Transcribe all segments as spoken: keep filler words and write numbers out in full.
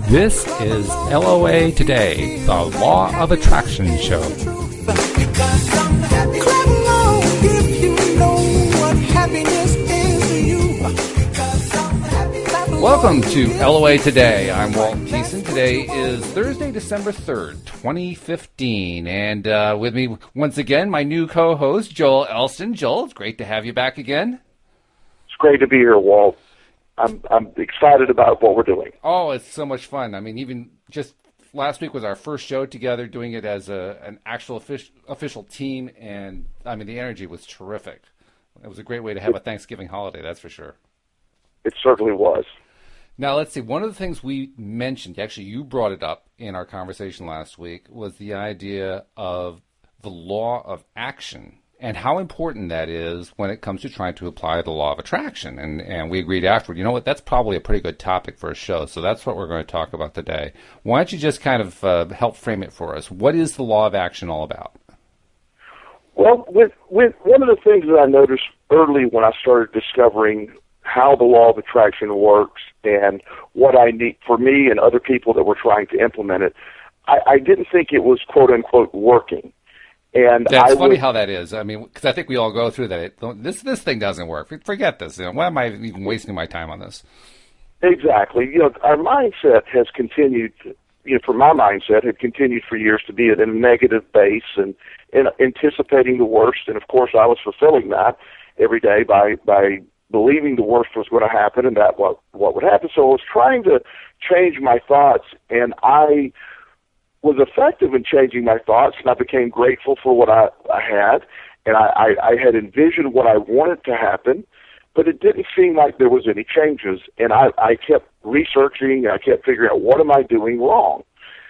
This is L O A Today, the Law of Attraction Show. Welcome to L O A Today. I'm Walt Thiessen. Today is Thursday, December third, twenty fifteen. And uh, with me once again, my new co-host, Joel Elston. Joel, it's great to have you back again. It's great to be here, Walt. I'm I'm excited about what we're doing. Oh, it's so much fun. I mean, even just last week was our first show together, doing it as a an actual official, official team, and I mean, the energy was terrific. It was a great way to have a Thanksgiving holiday, that's for sure. It certainly was. Now, let's see. One of the things we mentioned, actually you brought it up in our conversation last week, was the idea of the law of action and how important that is when it comes to trying to apply the law of attraction. And and we agreed afterward, you know what, that's probably a pretty good topic for a show. So that's what we're going to talk about today. Why don't you just kind of uh, help frame it for us? What is the law of action all about? Well, with, with one of the things that I noticed early when I started discovering how the law of attraction works and what I need for me and other people that were trying to implement it, I, I didn't think it was quote-unquote working. And That's I funny would, how that is. I mean, because I think we all go through that. It, this this thing doesn't work. Forget this. You know, why am I even wasting my time on this? Exactly. You know, our mindset has continued, you know, for my mindset, had continued for years to be at a negative base and, and anticipating the worst. And, of course, I was fulfilling that every day by, by believing the worst was going to happen and that what, what would happen. So I was trying to change my thoughts, and I was effective in changing my thoughts, and I became grateful for what I, I had, and I, I, I had envisioned what I wanted to happen, but it didn't seem like there was any changes, and I, I kept researching, and I kept figuring out what am I doing wrong.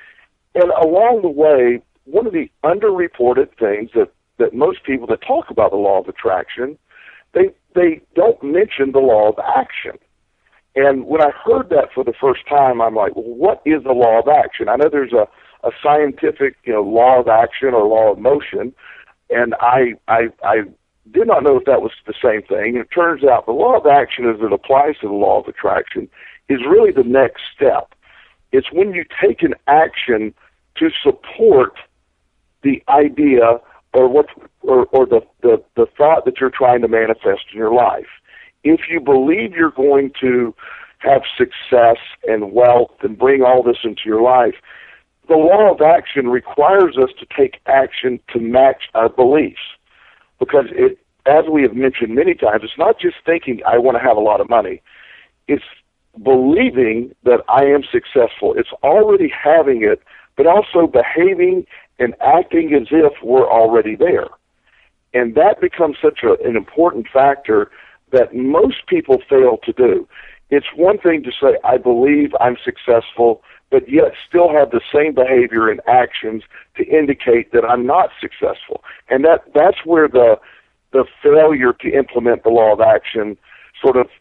And along the way, one of the underreported things that, that most people that talk about the law of attraction, they they don't mention the law of action. And when I heard that for the first time, I'm like, well, what is the law of action? I know there's a a scientific, you know, law of action or law of motion, and I, I, I did not know if that was the same thing. And it turns out the law of action, as it applies to the law of attraction, is really the next step. It's when you take an action to support the idea or what, or, or the, the, the thought that you're trying to manifest in your life. If you believe you're going to have success and wealth and bring all this into your life, the law of action requires us to take action to match our beliefs, because it, as we have mentioned many times, it's not just thinking I want to have a lot of money. It's believing that I am successful. It's already having it, but also behaving and acting as if we're already there. And that becomes such a, an important factor that most people fail to do. It's one thing to say, I believe I'm successful, but yet still have the same behavior and actions to indicate that I'm not successful. And that, that's where the the failure to implement the law of action sort of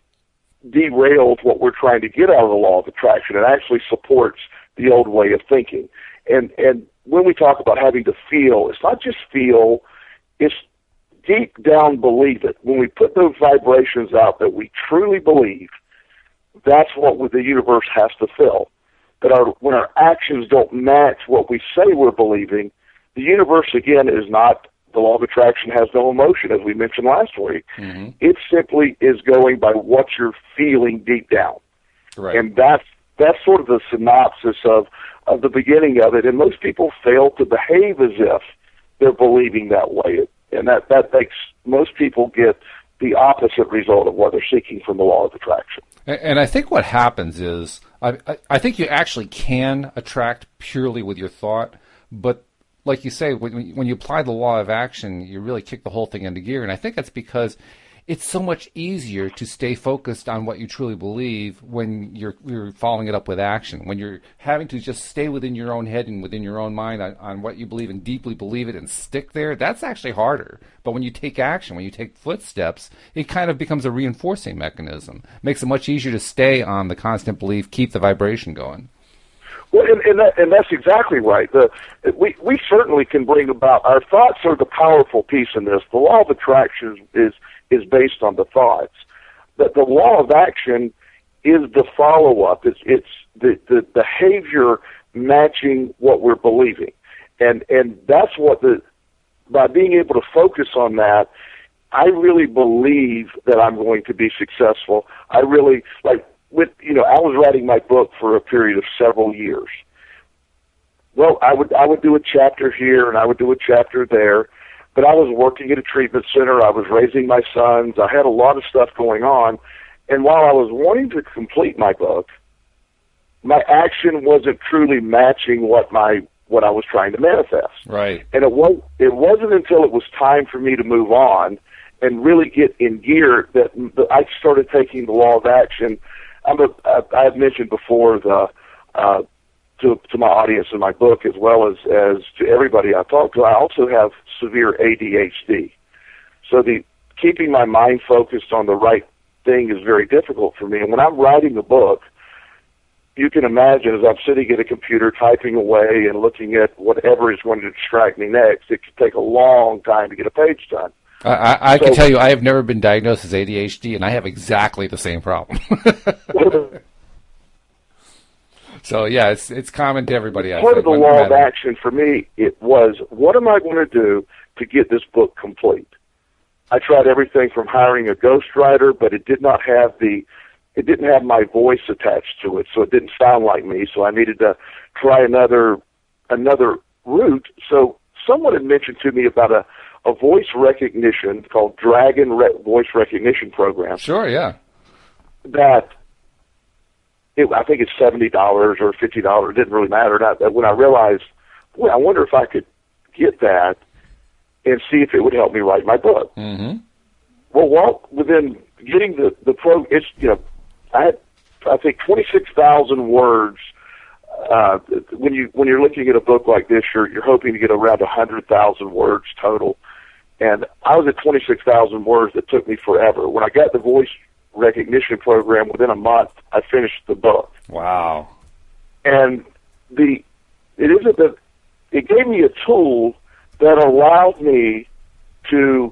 derails what we're trying to get out of the law of attraction. It actually supports the old way of thinking. And and when we talk about having to feel, it's not just feel, it's deep down believe it. When we put those vibrations out that we truly believe, that's what the universe has to fill. But our, when our actions don't match what we say we're believing, the universe, again, is not, the law of attraction has no emotion, as we mentioned last week. Mm-hmm. It simply is going by what you're feeling deep down. Right. And that's, that's sort of the synopsis of, of the beginning of it. And most people fail to behave as if they're believing that way. And that, that makes most people get the opposite result of what they're seeking from the law of attraction. And I think what happens is, I, I think you actually can attract purely with your thought, but like you say, when, when you apply the law of action, you really kick the whole thing into gear. And I think that's because it's so much easier to stay focused on what you truly believe when you're, you're following it up with action. When you're having to just stay within your own head and within your own mind on, on what you believe and deeply believe it and stick there, that's actually harder. But when you take action, when you take footsteps, it kind of becomes a reinforcing mechanism. It makes it much easier to stay on the constant belief, keep the vibration going. Well, and, and, that, and that's exactly right. The, we, we certainly can bring about, our thoughts are the powerful piece in this. The law of attraction is, is based on the thoughts. But the law of action is the follow-up. It's, it's the, the behavior matching what we're believing. And, and that's what the, by being able to focus on that, I really believe that I'm going to be successful. I really, like, with, you know, I was writing my book for a period of several years. Well, I would, I would do a chapter here and I would do a chapter there, but I was working at a treatment center. I was raising my sons. I had a lot of stuff going on. And while I was wanting to complete my book, my action wasn't truly matching what my, what I was trying to manifest. Right. And it was, it wasn't until it was time for me to move on and really get in gear that I started taking the law of action. I'm a, I have mentioned before the, uh, to, to my audience in my book, as well as, as to everybody I talk to, I also have severe A D H D. So the keeping my mind focused on the right thing is very difficult for me. And when I'm writing the book, you can imagine as I'm sitting at a computer typing away and looking at whatever is going to distract me next, it could take a long time to get a page done. I, I, I so, can tell you I have never been diagnosed as A D H D, and I have exactly the same problem. So, yeah, it's it's common to everybody. I Part think, of the when, law when, of action for me, it was, what am I going to do to get this book complete? I tried everything from hiring a ghostwriter, but it did not have the, it didn't have my voice attached to it, so it didn't sound like me. So I needed to try another another route. So someone had mentioned to me about a, a voice recognition called Dragon Re- Voice Recognition Program. Sure, yeah. That it, I think it's seventy dollars or fifty dollars. It didn't really matter. And I, when I realized, well, I wonder if I could get that and see if it would help me write my book. Mm-hmm. Well, while within getting the the pro, it's you know, I had I think twenty-six thousand words. Uh, when you when you're looking at a book like this, you're you're hoping to get around a hundred thousand words total, and I was at twenty-six thousand words. That took me forever. When I got the voice recognition program, within a month, I finished the book. Wow! And the it isn't that it gave me a tool that allowed me to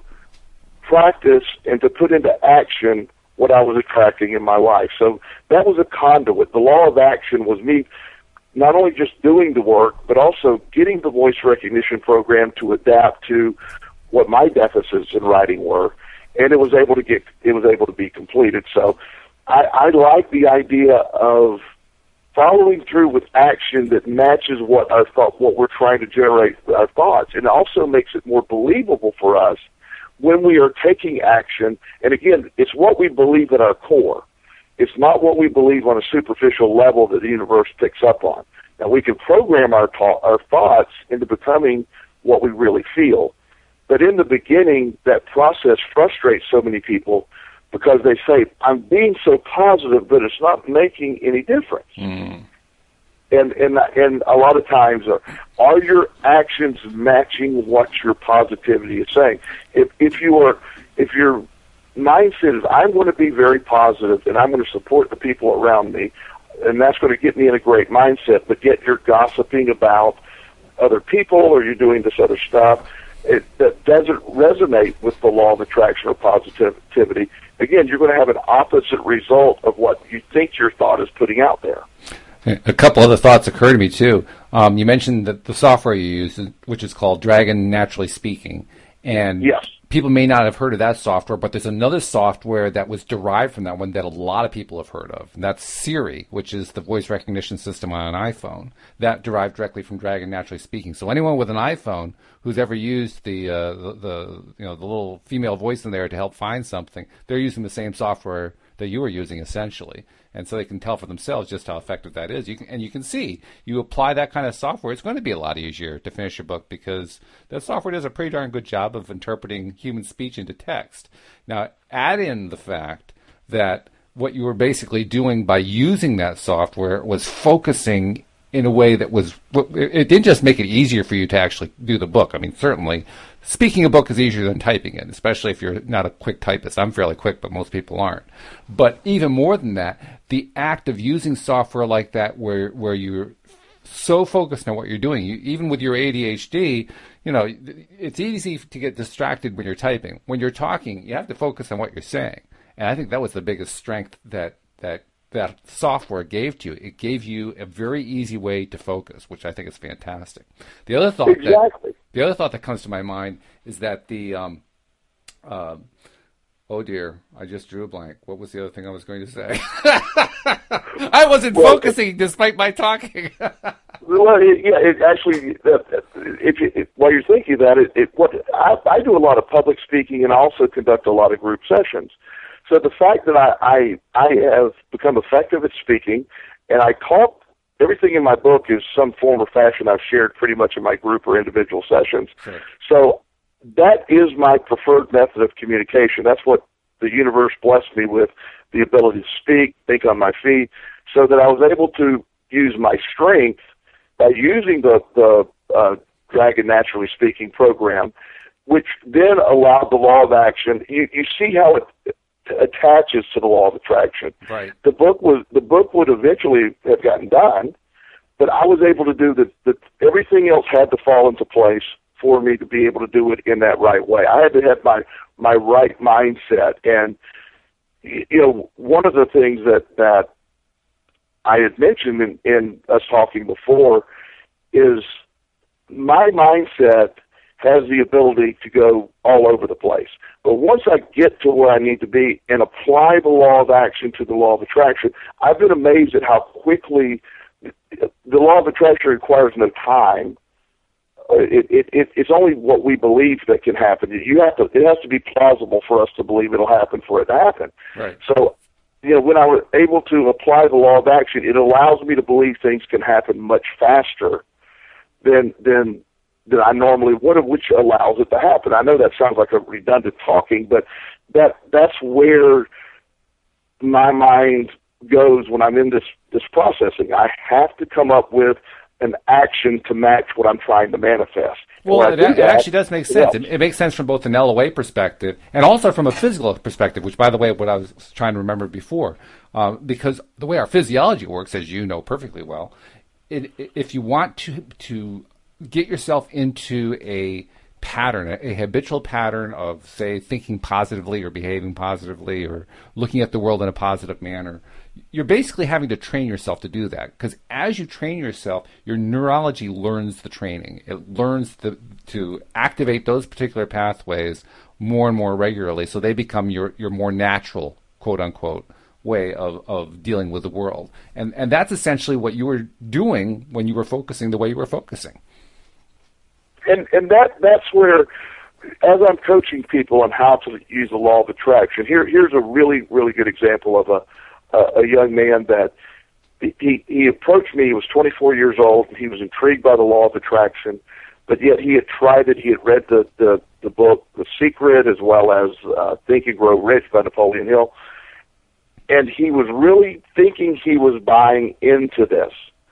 practice and to put into action what I was attracting in my life. So that was a conduit. The law of action was me not only just doing the work, but also getting the voice recognition program to adapt to what my deficits in writing were, and it was able to get it was able to be completed. So I, I like the idea of following through with action that matches what our thought, what we're trying to generate our thoughts, and it also makes it more believable for us when we are taking action. And again, it's what we believe at our core. It's not what we believe on a superficial level that the universe picks up on. Now, we can program our, ta- our thoughts into becoming what we really feel. But in the beginning, that process frustrates so many people because they say, I'm being so positive, but it's not making any difference. Mm. And, and, and a lot of times, are, are your actions matching what your positivity is saying? If, if you are, if your mindset is, I'm going to be very positive and I'm going to support the people around me, and that's going to get me in a great mindset, but yet you're gossiping about other people or you're doing this other stuff, it, that doesn't resonate with the law of attraction or positivity. Again, you're going to have an opposite result of what you think your thought is putting out there. A couple other thoughts occur to me, too. Um, you mentioned that the software you use, which is called Dragon Naturally Speaking. And yes. People may not have heard of that software, but there's another software that was derived from that one that a lot of people have heard of. And that's Siri, which is the voice recognition system on an iPhone. That derived directly from Dragon Naturally Speaking. So anyone with an iPhone who's ever used the, uh, the, the you know the little female voice in there to help find something, they're using the same software that you are using essentially. And so they can tell for themselves just how effective that is. You can, and you can see, you apply that kind of software, it's going to be a lot easier to finish your book because that software does a pretty darn good job of interpreting human speech into text. Now, add in the fact that what you were basically doing by using that software was focusing in a way that was, it didn't just make it easier for you to actually do the book. I mean, certainly, speaking a book is easier than typing it, especially if you're not a quick typist. I'm fairly quick, but most people aren't. But even more than that, the act of using software like that where where you're so focused on what you're doing, you, even with your A D H D, you know, it's easy to get distracted when you're typing. When you're talking, you have to focus on what you're saying. And I think that was the biggest strength that that that software gave to you. It gave you a very easy way to focus, which I think is fantastic. The other thought exactly. that the other thought that comes to my mind is that the um, uh, oh dear, I just drew a blank. What was the other thing I was going to say? I wasn't well, focusing despite my talking. Well, it, yeah, it actually, uh, if, you, if while you're thinking that, it, it what I, I do a lot of public speaking and also conduct a lot of group sessions. So the fact that I, I I have become effective at speaking, and I talk, everything in my book is some form or fashion I've shared pretty much in my group or individual sessions. Sure. So that is my preferred method of communication. That's what the universe blessed me with, the ability to speak, think on my feet, so that I was able to use my strength by using the, the uh, Dragon Naturally Speaking program, which then allowed the law of action. You, you see how it attaches to the law of attraction. Right. The book was the book would eventually have gotten done, but I was able to do the, the everything else had to fall into place for me to be able to do it in that right way. I had to have my my right mindset, and you know, one of the things that that I had mentioned in, in us talking before is my mindset has the ability to go all over the place. But once I get to where I need to be and apply the law of action to the law of attraction, I've been amazed at how quickly the law of attraction requires no time. It, it, it, it's only what we believe that can happen. You have to. It has to be plausible for us to believe it'll happen for it to happen. Right. So, you know, when I was able to apply the law of action, it allows me to believe things can happen much faster than than than I normally would have, which allows it to happen. I know that sounds like a redundant talking, but that that's where my mind goes when I'm in this this processing. I have to come up with an action to match what I'm trying to manifest. Well, it, that, it actually does make sense. It, it makes sense from both an L O A perspective and also from a physical perspective, which, by the way, what I was trying to remember before, uh, because the way our physiology works, as you know perfectly well, it, it, if you want to to get yourself into a pattern, a, a habitual pattern of, say, thinking positively or behaving positively or looking at the world in a positive manner, you're basically having to train yourself to do that, because as you train yourself, your neurology learns the training. It learns the, to activate those particular pathways more and more regularly, so they become your, your more natural, quote-unquote, way of, of dealing with the world. And, and that's essentially what you were doing when you were focusing the way you were focusing. And, and that that's where, as I'm coaching people on how to use the law of attraction, here here's a really, really good example of a a, a young man that he, he approached me. He was twenty-four years old, and he was intrigued by the law of attraction, but yet he had tried it. He had read the, the, the book The Secret, as well as uh, Think and Grow Rich by Napoleon Hill, and he was really thinking he was buying into this.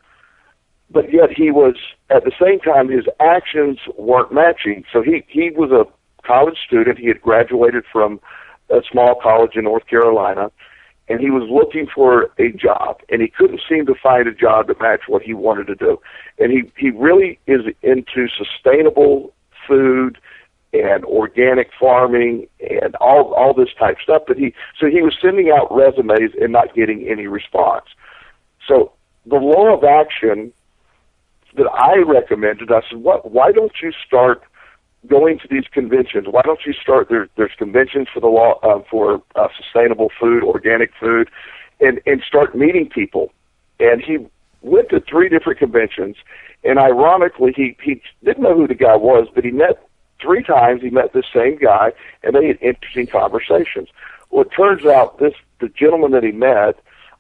But yet he was, at the same time, his actions weren't matching. So he, he was a college student. He had graduated from a small college in North Carolina, and he was looking for a job, and he couldn't seem to find a job that matched what he wanted to do. And he, he really is into sustainable food and organic farming and all all this type of stuff. But he so he was sending out resumes and not getting any response. So the law of action that I recommended, I said, what, why don't you start going to these conventions? Why don't you start, there, there's conventions for the law, uh, for uh, sustainable food, organic food, and, and start meeting people. And he went to three different conventions, and ironically, he, he didn't know who the guy was, but he met three times, he met the same guy, and they had interesting conversations. Well, it turns out this, the gentleman that he met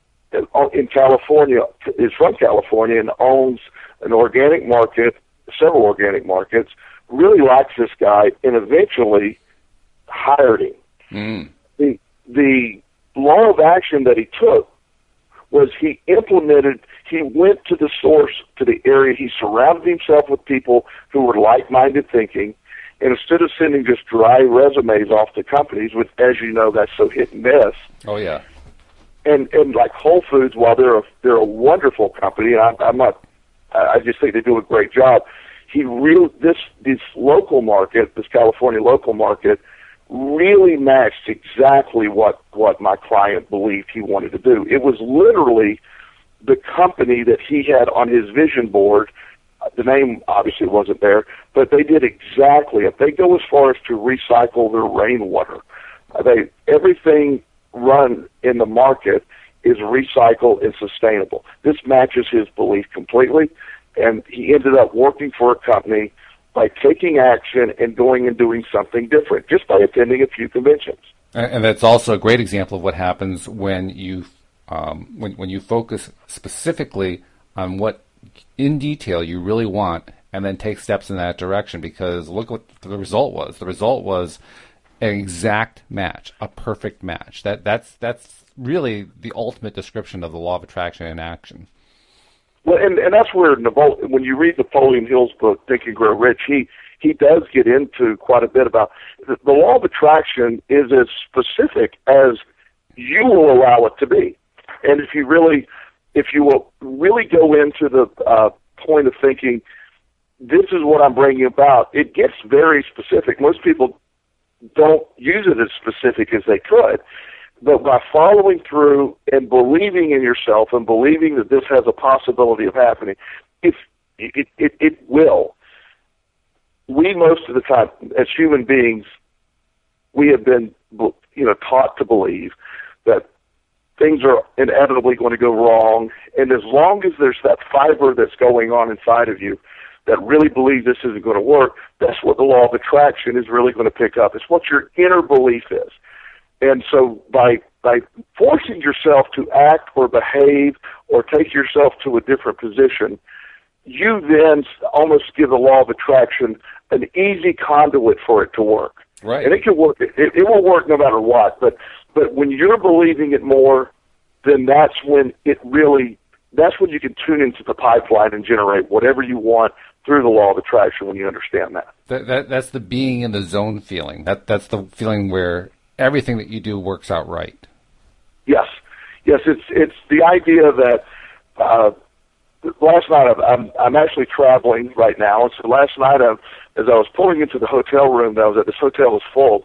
in California is from California and owns an organic market, several organic markets, really likes this guy, and eventually hired him. Mm. The the law of action that he took was he implemented, he went to the source, to the area, he surrounded himself with people who were like-minded thinking, and instead of sending just dry resumes off to companies, which, as you know, that's so hit and miss. Oh, yeah. And, and like Whole Foods, while they're a, they're a wonderful company, and I'm, I'm not, I just think they do a great job. He real this this local market, this California local market, really matched exactly what, what my client believed he wanted to do. It was literally the company that he had on his vision board. The name obviously wasn't there, but they did exactly it. They go as far as to recycle their rainwater. Uh, They everything run in the market is recycled and sustainable. This matches his belief completely, and he ended up working for a company by taking action and going and doing something different, just by attending a few conventions. And, and that's also a great example of what happens when you um, when when you focus specifically on what in detail you really want, and then take steps in that direction. Because look what the result was. The result was an exact match, a perfect match. That that's that's really the ultimate description of the law of attraction in action. Well, and, and that's where Napoleon, when you read Napoleon Hill's book, Think and Grow Rich, he, he does get into quite a bit about the, the law of attraction is as specific as you will allow it to be. And if you really, if you will really go into the uh, point of thinking, this is what I'm bringing about, it gets very specific. Most people don't use it as specific as they could. But by following through and believing in yourself and believing that this has a possibility of happening, if it, it, it will. We, most of the time, as human beings, we have been, you know, taught to believe that things are inevitably going to go wrong. And as long as there's that fiber that's going on inside of you that really believes this isn't going to work, that's what the law of attraction is really going to pick up. It's what your inner belief is. And so by by forcing yourself to act or behave or take yourself to a different position, you then almost give the law of attraction an easy conduit for it to work. Right. And it can work. It, it will work no matter what. But but when you're believing it more, then that's when it really, that's when you can tune into the pipeline and generate whatever you want through the law of attraction when you understand that. That, that that's the being in the zone feeling. That that's the feeling where everything that you do works out right. Yes, yes. It's it's the idea that uh, last night I'm, I'm I'm actually traveling right now, and so last night I, as I was pulling into the hotel room that I was at, this hotel was full,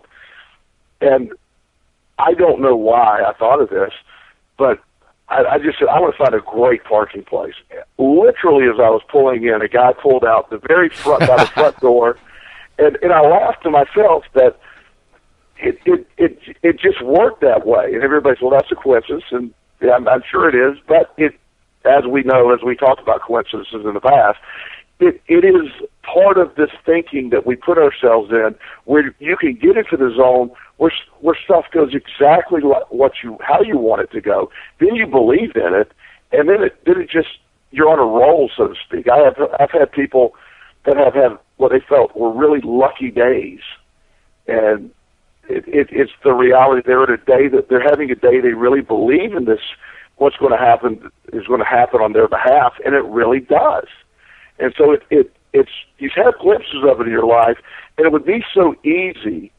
and I don't know why I thought of this, but I, I just said I want to find a great parking place. Literally, as I was pulling in, a guy pulled out the very front by the front door, and and I laughed to myself that. It, it it it just worked that way, and everybody's, well, that's a coincidence, and yeah, I'm, I'm sure it is. But it, as we know, as we talked about coincidences in the past, it it is part of this thinking that we put ourselves in, where you can get into the zone where where stuff goes exactly like what you how you want it to go. Then you believe in it, and then it then it just you're on a roll, so to speak. I have I've had people that have had what they felt were really lucky days, and It, it, it's the reality. They're at a day that they're having a day they really believe in this. What's going to happen is going to happen on their behalf, and it really does. And so it, it it's you have glimpses of it in your life, and it would be so easy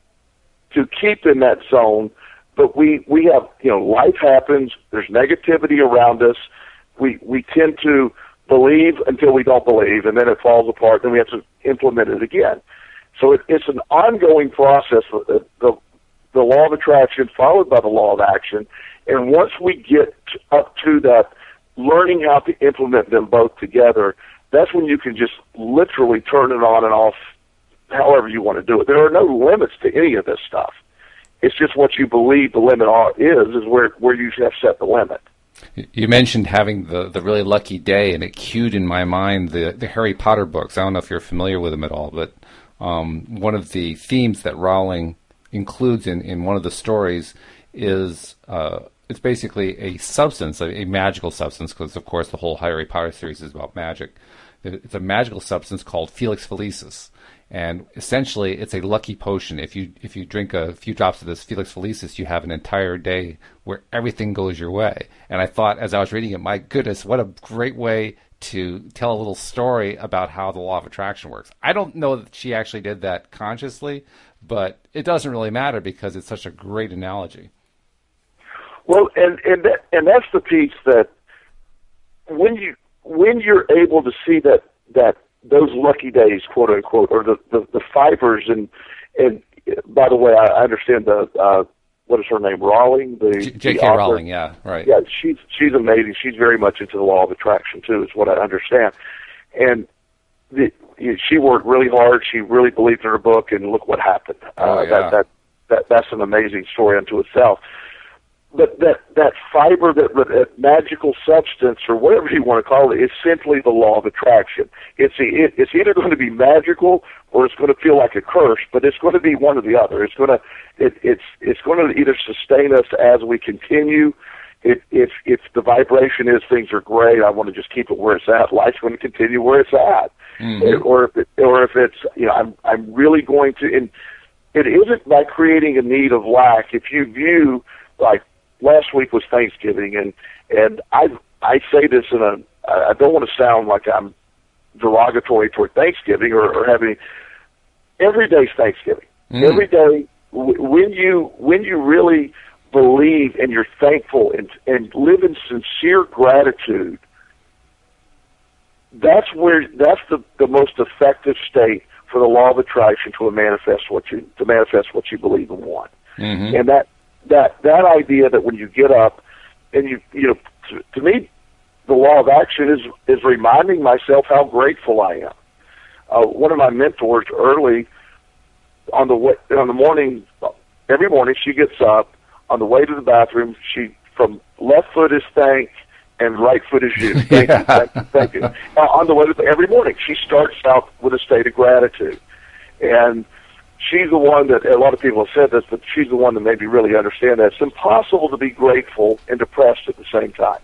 to keep in that zone. But we we have you know life happens. There's negativity around us. We we tend to believe until we don't believe, and then it falls apart. Then we have to implement it again. So it, it's an ongoing process, the, the, the law of attraction followed by the law of action. And once we get up to that, learning how to implement them both together, that's when you can just literally turn it on and off however you want to do it. There are no limits to any of this stuff. It's just what you believe the limit is, is where, where you have set the limit. You mentioned having the, the really lucky day, and it cued in my mind the, the Harry Potter books. I don't know if you're familiar with them at all, but Um, one of the themes that Rowling includes in, in one of the stories is uh, it's basically a substance, a, a magical substance, because, of course, the whole Harry Potter series is about magic. It's a magical substance called Felix Felicis, and essentially it's a lucky potion. If you if you drink a few drops of this Felix Felicis, you have an entire day where everything goes your way. And I thought, as I was reading it, my goodness, what a great way to tell a little story about how the law of attraction works. I don't know that she actually did that consciously, but it doesn't really matter because it's such a great analogy. Well, and and that, and that's the piece that when you when you're able to see that that those lucky days, quote unquote, or the, the, the fibers and and by the way, I, I understand the uh, what is her name, Rowling, the J K. Rowling. Yeah, right. Yeah, she's she's amazing. She's very much into the law of attraction too, is what I understand. And the, she worked really hard. She really believed in her book, and look what happened. Oh, uh, yeah. that, that that that's an amazing story unto itself. But that that fiber, that, that magical substance, or whatever you want to call it, is simply the law of attraction. It's it, it's either going to be magical or it's going to feel like a curse, but it's going to be one or the other. It's going to it, it's it's going to either sustain us as we continue. If if if the vibration is things are great, I want to just keep it where it's at. Life's going to continue where it's at. Mm-hmm. Or if it, or if it's you know I'm I'm really going to. And it isn't by creating a need of lack. If you view like last week was Thanksgiving, and and I I say this in a I don't want to sound like I'm derogatory toward Thanksgiving or, or having every day's Thanksgiving. Mm. Every day w- when you when you really believe and you're thankful and and live in sincere gratitude, that's where that's the, the most effective state for the law of attraction to manifest what you to manifest what you believe and want. Mm-hmm. And that that that idea that when you get up and you you know to, to me the law of action is is reminding myself how grateful I am. Uh, one of my mentors early on the way, on the morning every morning she gets up on the way to the bathroom, she from left foot is thank and right foot is you. Thank yeah. you, thank you, thank you. Uh, on the way to the, every morning she starts out with a state of gratitude. And she's the one that, a lot of people have said this, but she's the one that made me really understand that it's impossible to be grateful and depressed at the same time.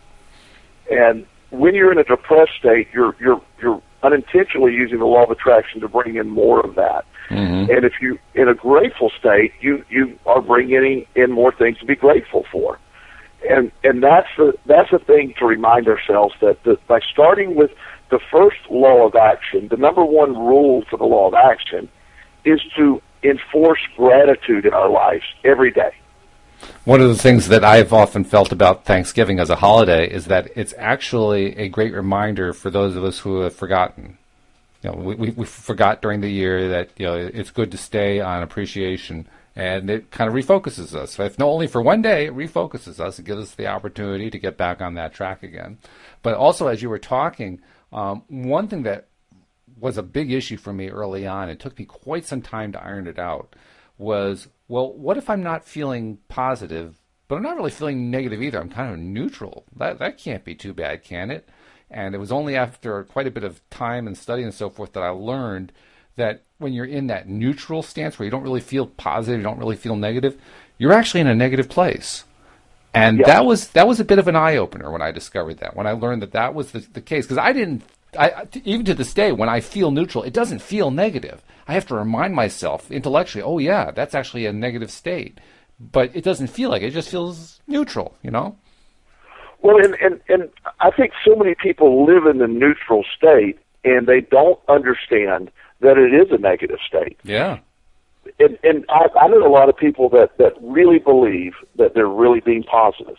And when you're in a depressed state, you're you're you're unintentionally using the law of attraction to bring in more of that. Mm-hmm. And if you in a grateful state, you you are bringing in more things to be grateful for. And and that's the that's the thing to remind ourselves that, that by starting with the first law of action, the number one rule for the law of action is to enforce gratitude in our lives every day. One of the things that I've often felt about Thanksgiving as a holiday is that it's actually a great reminder for those of us who have forgotten. You know, we, we, we forgot during the year that you know it's good to stay on appreciation, and it kind of refocuses us. If not only for one day, it refocuses us. It gives us the opportunity to get back on that track again. But also, as you were talking, um, one thing that was a big issue for me early on, it took me quite some time to iron it out, was, well, what if I'm not feeling positive, but I'm not really feeling negative either? I'm kind of neutral. That that can't be too bad, can it? And it was only after quite a bit of time and study and so forth that I learned that when you're in that neutral stance where you don't really feel positive, you don't really feel negative, you're actually in a negative place. And yeah. that was that was a bit of an eye-opener when I discovered that, when I learned that that was the, the case. Because I didn't, I, even to this day, when I feel neutral, it doesn't feel negative. I have to remind myself intellectually, oh, yeah, that's actually a negative state. But it doesn't feel like it. It just feels neutral, you know? Well, and, and, and I think so many people live in the neutral state, and they don't understand that it is a negative state. Yeah. And, and I, I know a lot of people that, that really believe that they're really being positive,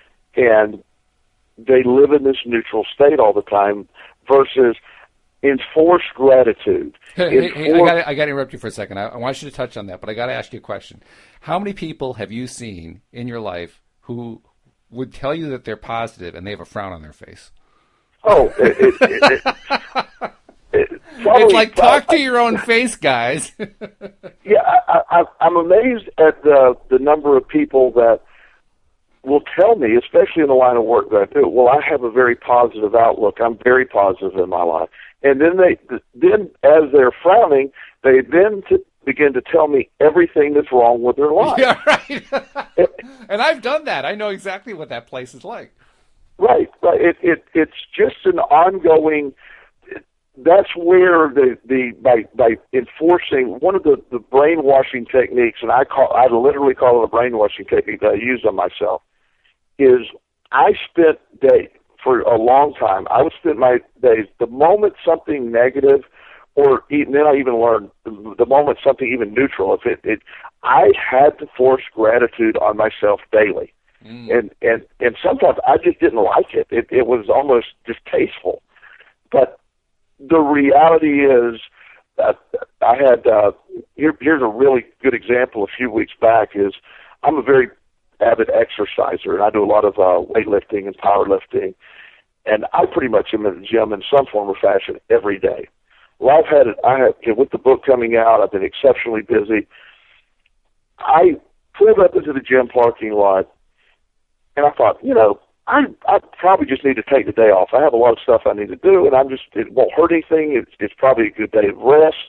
and they live in this neutral state all the time versus enforced gratitude. Hey, hey, I got I got to interrupt you for a second. I, I want you to touch on that, but I got to ask you a question. How many people have you seen in your life who would tell you that they're positive and they have a frown on their face? Oh, it, it, it, it, it, probably, it's like talk uh, to your own face, guys. Yeah, I, I, I'm amazed at the the number of people that will tell me, especially in the line of work that I do, well, I have a very positive outlook. I'm very positive in my life. And then they, then as they're frowning, they then t- begin to tell me everything that's wrong with their life. Yeah, right. And I've done that. I know exactly what that place is like. Right, right. It, it, it's just an ongoing. That's where the, the by by enforcing one of the, the brainwashing techniques, and I call I literally call it a brainwashing technique that I use on myself, is I spent days for a long time. I would spend my days the moment something negative, or even, then I even learned the, the moment something even neutral. If it, it, I had to force gratitude on myself daily, mm. and and and sometimes I just didn't like it. It, it was almost distasteful, but the reality is I, I had uh, here, here's a really good example. A few weeks back is I'm a very avid exerciser, and I do a lot of uh, weightlifting and powerlifting, and I pretty much am in the gym in some form or fashion every day. Well, I've had it. I have you know, with the book coming out. I've been exceptionally busy. I pulled up into the gym parking lot, and I thought, you know, I I probably just need to take the day off. I have a lot of stuff I need to do, and I'm just it won't hurt anything. It's it's probably a good day of rest.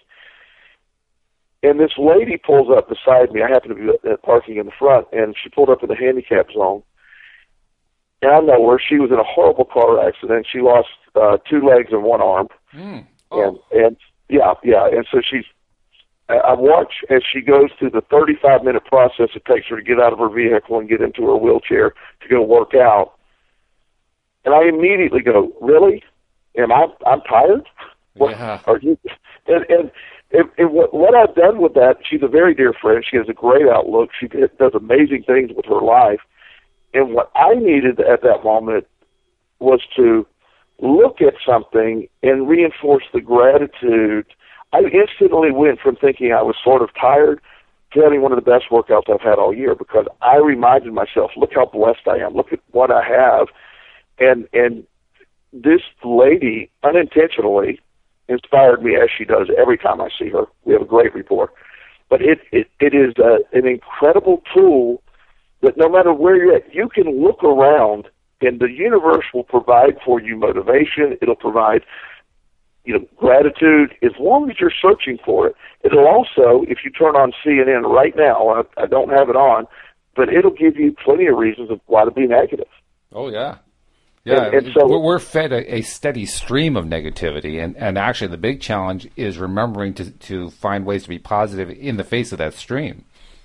And this lady pulls up beside me. I happen to be parking in the front, and she pulled up in the handicap zone. And I know her. She was in a horrible car accident. She lost uh, two legs and one arm. Mm. Oh. And and yeah, yeah. And so she's. I watch as she goes through the thirty-five minute process it takes her to get out of her vehicle and get into her wheelchair to go work out. And I immediately go, really? Am I? I'm tired. What, yeah. Are you? And and, and, and what, what I've done with that, she's a very dear friend. She has a great outlook. She does amazing things with her life. And what I needed at that moment was to look at something and reinforce the gratitude. I instantly went from thinking I was sort of tired to having one of the best workouts I've had all year, because I reminded myself, look how blessed I am. Look at what I have. And and this lady unintentionally inspired me, as she does every time I see her. We have a great rapport. But it, it, it is a, an incredible tool that no matter where you're at, you can look around and the universe will provide for you motivation. It'll provide you know, gratitude, as long as you're searching for it. It'll also, if you turn on C N N right now, I, I don't have it on, but it'll give you plenty of reasons of why to be negative. Oh, yeah. Yeah, and, and so, we're fed a, a steady stream of negativity, and, and actually the big challenge is remembering to, to find ways to be positive in the face of that stream.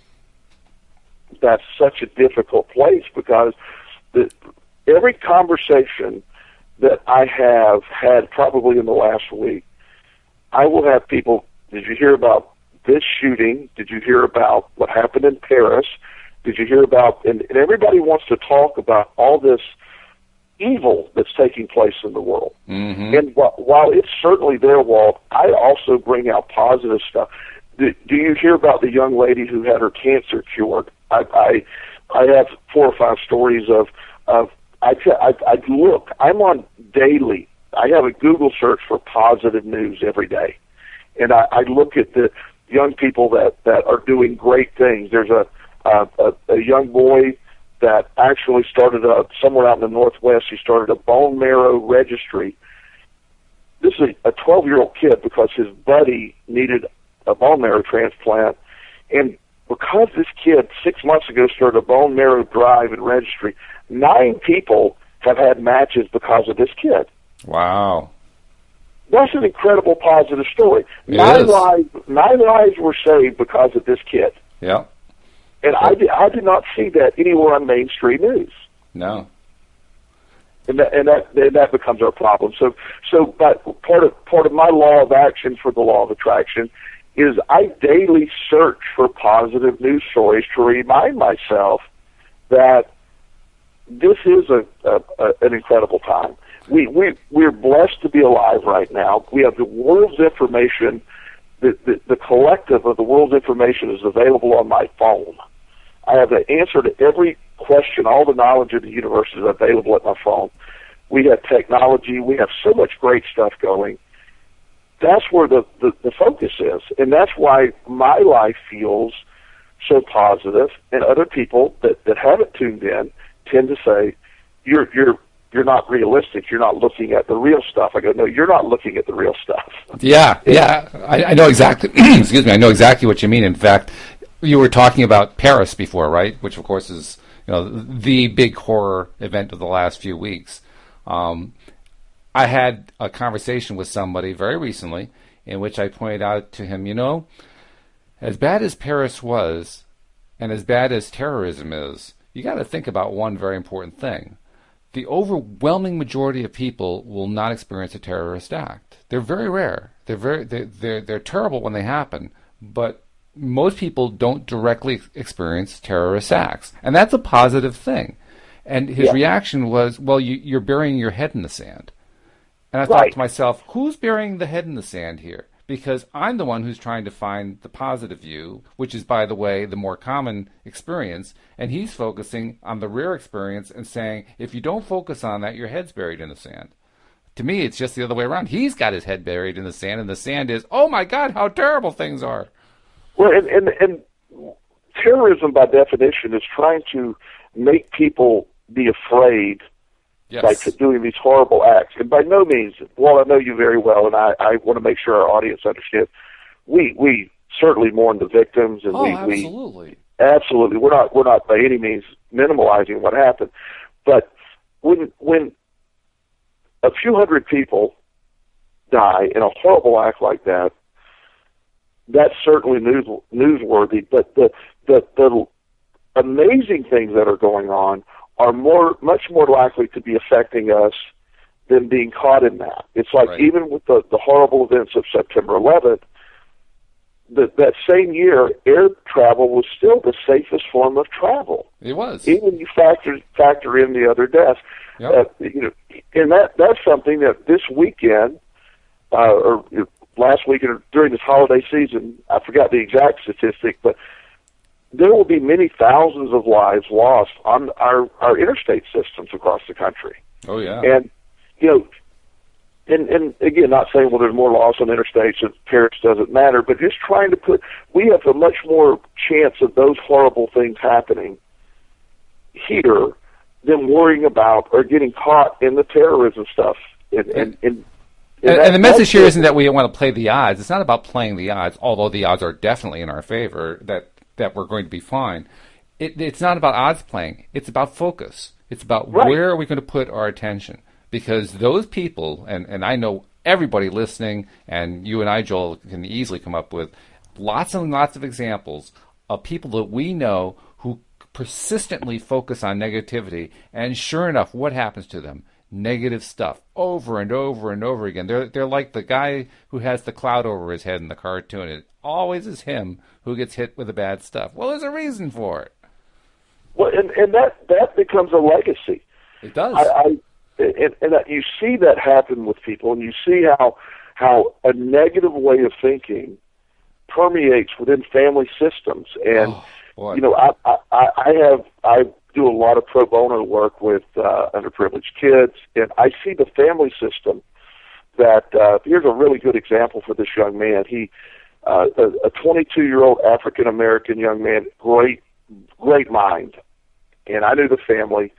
That's such a difficult place, because the, every conversation that I have had probably in the last week, I will have people, did you hear about this shooting? Did you hear about what happened in Paris? Did you hear about, and, and everybody wants to talk about all this evil that's taking place in the world. Mm-hmm. And wh- while it's certainly there, Walt, I also bring out positive stuff. Do, do you hear about the young lady who had her cancer cured? I, I, I have four or five stories of, of I, I, I look, I'm on daily. I have a Google search for positive news every day. And I, I look at the young people that, that are doing great things. There's a, a, a, a young boy that actually started a, somewhere out in the Northwest, he started a bone marrow registry. This is a twelve-year-old kid because his buddy needed a bone marrow transplant. And because this kid six months ago started a bone marrow drive and registry, nine people have had matches because of this kid. Wow. That's an incredible positive story. It nine is. lives, nine lives were saved because of this kid. Yeah. And I did, I did not see that anywhere on mainstream news. No. And that, and that and that becomes our problem. So so but part of part of my law of action for the law of attraction is I daily search for positive news stories to remind myself that this is a, a, a an incredible time. We we we're blessed to be alive right now. We have the world's information. The, the the collective of the world's information is available on my phone. I have the answer to every question. All the knowledge of the universe is available at my phone. We have technology. We have so much great stuff going. That's where the, the, the focus is. And that's why my life feels so positive. And other people that, that haven't tuned in tend to say, you're, you're, you're not realistic. You're not looking at the real stuff. I go, no, you're not looking at the real stuff. Yeah, yeah. I, I know exactly, excuse me, I know exactly what you mean. In fact, you were talking about Paris before, right? Which, of course, is you know the big horror event of the last few weeks. Um, I had a conversation with somebody very recently in which I pointed out to him, you know, as bad as Paris was and as bad as terrorism is, you got to think about one very important thing. The overwhelming majority of people will not experience a terrorist act. They're very rare. They're very they're they're, they're terrible when they happen, but most people don't directly experience terrorist acts, and that's a positive thing. And his yeah. reaction was, well, you, you're burying your head in the sand. And I right. thought to myself, who's burying the head in the sand here? because I'm the one who's trying to find the positive view, which is, by the way, the more common experience, and he's focusing on the rare experience and saying, if you don't focus on that, your head's buried in the sand. To me, it's just the other way around. He's got his head buried in the sand, and the sand is, oh my God, how terrible things are. Well, and, and, and terrorism, by definition, is trying to make people be afraid Yes. by doing these horrible acts. And by no means, well, I know you very well, and I, I want to make sure our audience understands, we we certainly mourn the victims, and oh, we, absolutely. we absolutely we're not we're not by any means minimalizing what happened. But when when a few hundred people die in a horrible act like that, that's certainly news, newsworthy. But the the the amazing things that are going on are more, much more likely to be affecting us than being caught in that. It's like, right. Even with the, the horrible events of September eleventh, the, that same year, air travel was still the safest form of travel. It was. Even when you factor factor in the other deaths. Yep. Uh, you know, and that that's something that this weekend, uh, or last weekend, or during this holiday season, I forgot the exact statistic, but there will be many thousands of lives lost on our, our interstate systems across the country. Oh, yeah. And, you know, and, and again, not saying, well, there's more loss on interstates, and Paris doesn't matter, but just trying to put, we have a much more chance of those horrible things happening here than worrying about or getting caught in the terrorism stuff. And, and, and, and, and, that, and the message here isn't that we want to play the odds. It's not about playing the odds, although the odds are definitely in our favor, that that we're going to be fine. It, it's not about odds playing. It's about focus. It's about right. Where are we going to put our attention? Because those people, and, and I know everybody listening, and you and I, Joel, can easily come up with lots and lots of examples of people that we know who persistently focus on negativity, and sure enough, what happens to them? Negative stuff over and over and over again. They're they're like the guy who has the cloud over his head in the cartoon. It always is him who gets hit with the bad stuff. Well, there's a reason for it. Well, and, and that, that becomes a legacy. It does. I, I and, and you see that happen with people, and you see how how a negative way of thinking permeates within family systems. And oh, you know, I, I I have I. do a lot of pro bono work with uh, underprivileged kids, and I see the family system that, uh, here's a really good example for this young man. He, uh, a twenty-two-year-old African-American young man, great, great mind, and I knew the family,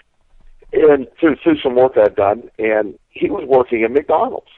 and through, through some work I'd done, and he was working at McDonald's.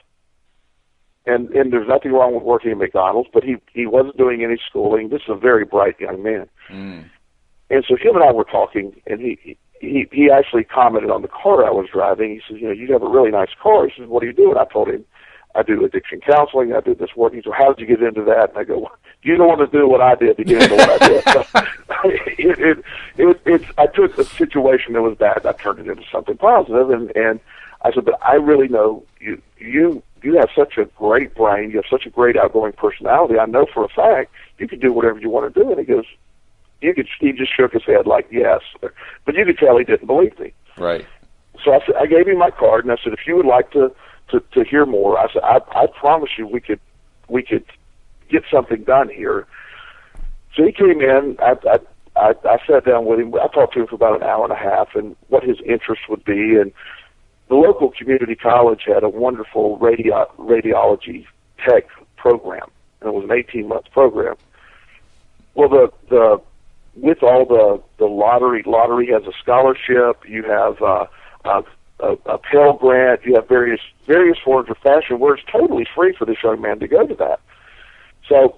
And, and there's nothing wrong with working at McDonald's, but he, he wasn't doing any schooling. This is a very bright young man. Mm. And so him and I were talking, and he, he he actually commented on the car I was driving. He says, you know, you have a really nice car. He says, what do you do? And I told him, I do addiction counseling. I do this work. He said, how did you get into that? And I go, well, you don't want to do what I did to get into what I did. So it, it, it, it's, I took a situation that was bad, and I turned it into something positive. And, and I said, but I really know you, you, you have such a great brain. You have such a great outgoing personality. I know for a fact you can do whatever you want to do. And he goes, You could. He just shook his head like yes, but you could tell he didn't believe me. Right. So I said, I gave him my card, and I said, if you would like to, to, to hear more, I said, I, I promise you, we could, we could get something done here. So he came in. I, I, I, I sat down with him. I talked to him for about an hour and a half, and what his interest would be. And the local community college had a wonderful radio, radiology tech program, and it was an eighteen-month program. Well, the the with all the, the lottery, lottery has a scholarship, you have uh, a, a, a Pell Grant, you have various various forms of fashion where it's totally free for this young man to go to that. So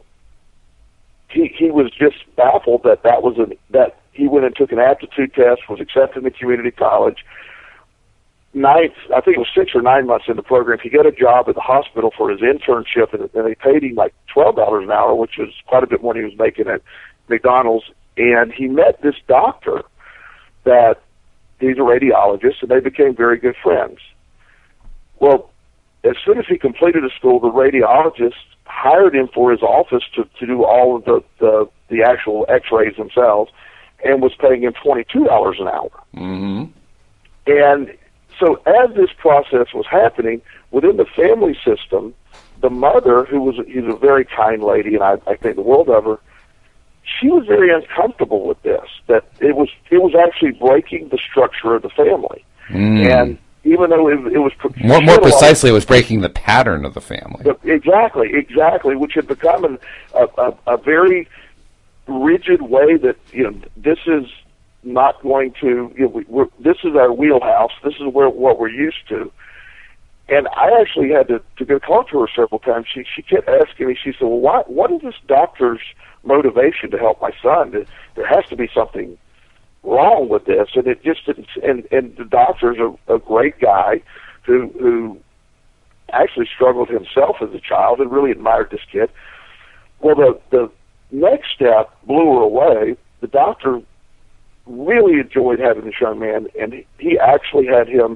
he he was just baffled that that was an, that he went and took an aptitude test, was accepted in the community college. Ninth, I think it was six or nine months in the program, he got a job at the hospital for his internship, and, and they paid him like twelve dollars an hour, which was quite a bit more than he was making at McDonald's. And he met this doctor that he's a radiologist, and they became very good friends. Well, as soon as he completed his school, the radiologist hired him for his office to, to do all of the, the, the actual x-rays themselves, and was paying him twenty-two dollars an hour. Mm-hmm. And so as this process was happening, within the family system, the mother, who was who's a very kind lady, and I, I think the world of her, she was very uncomfortable with this. That it was it was actually breaking the structure of the family, mm. and even though it, it was more more precisely, it was breaking the pattern of the family. Exactly, exactly, which had become an, a, a a very rigid way that, you know, this is not going to, you know, we, we're, this is our wheelhouse. This is where what we're used to. And I actually had to, to go talk to her several times. She she kept asking me. She said, "Well, why, what is this doctor's motivation to help my son? There has to be something wrong with this." And it just didn't. And and the doctor's a, a great guy who who actually struggled himself as a child and really admired this kid. Well, the the next step blew her away. The doctor really enjoyed having this young man, and he actually had him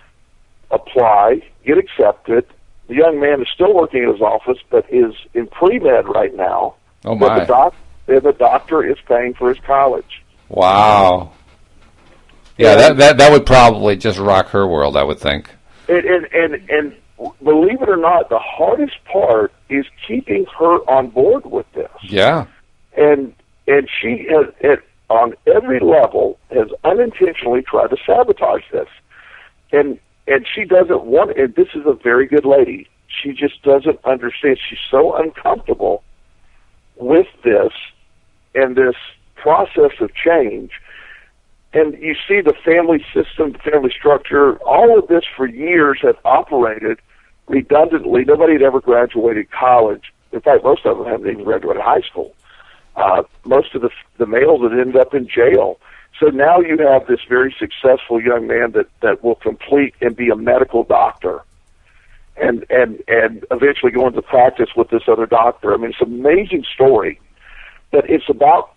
apply, get accepted. The young man is still working in his office, but is in pre-med right now. Oh, my. And the, doc- and the doctor is paying for his college. Wow. Yeah, and that, that that would probably just rock her world, I would think. And, and, and, and believe it or not, the hardest part is keeping her on board with this. Yeah. And and she has, at, on every level, has unintentionally tried to sabotage this. And and she doesn't want, and this is a very good lady, she just doesn't understand. She's so uncomfortable with this and this process of change. And you see the family system, the family structure, all of this for years had operated redundantly. Nobody had ever graduated college. In fact, most of them haven't even graduated high school. Uh, most of the the males had ended up in jail. So now you have this very successful young man that, that will complete and be a medical doctor and, and, and eventually go into practice with this other doctor. I mean, it's an amazing story, but it's about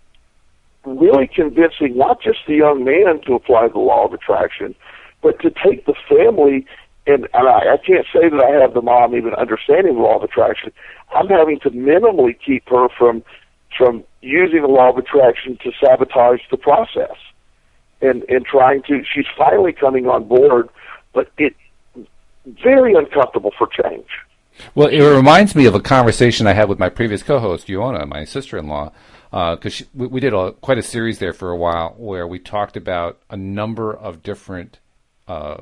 really convincing not just the young man to apply the law of attraction, but to take the family, and, and I, I can't say that I have the mom even understanding the law of attraction. I'm having to minimally keep her from from using the law of attraction to sabotage the process, and and trying to. She's finally coming on board, but it very uncomfortable for change. Well, it reminds me of a conversation I had with my previous co-host, Ioana, my sister-in-law, because uh, we, we did a, quite a series there for a while where we talked about a number of different uh,